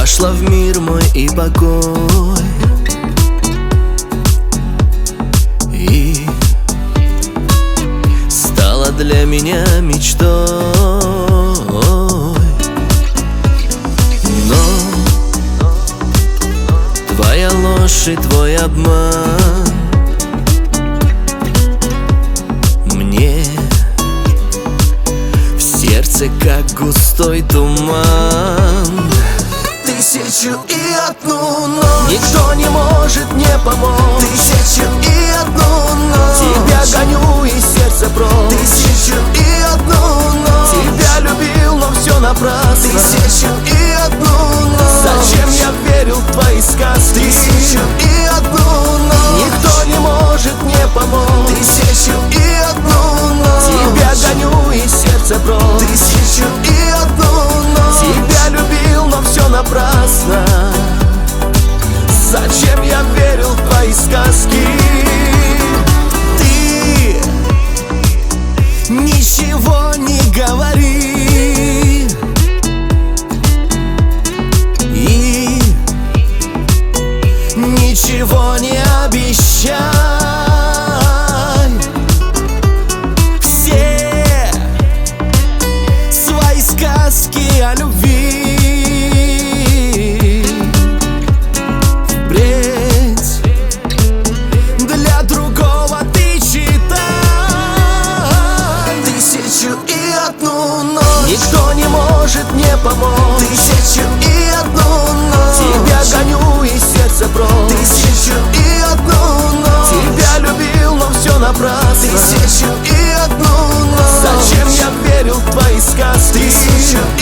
вошла в мир мой и покой, и стала для меня мечтой. Но твоя ложь и твой обман мне в сердце как густой туман. Тысячу и одну ночь Никто не может мне помочь. Тысячу и одну ночь Тебя гоню и сердце прочь. Тысячу и одну ночь Тебя любил, но все напрасно. Тысячу и одну ночь Зачем я верил в твои сказки? Тысячу и одну ночь Никто не может мне помочь. Тысячу и одну ночь Тебя гоню и сердце прочь. Тысячу и одну ночь Тебя любил, но все напрасно. Зачем я верил в твои сказки? Ты ничего не говори и ничего не обещай. Все свои сказки о любви впредь для другого ты читай. Тысячу и одну ночь Никто не может мне помочь. Тысячу и одну ночь Тебя гоню и сердце прочь. Тысячу и одну ночь Тебя любил, но все напрасно. Тысячу и одну ночь Зачем я верил в твои сказки? Тысячу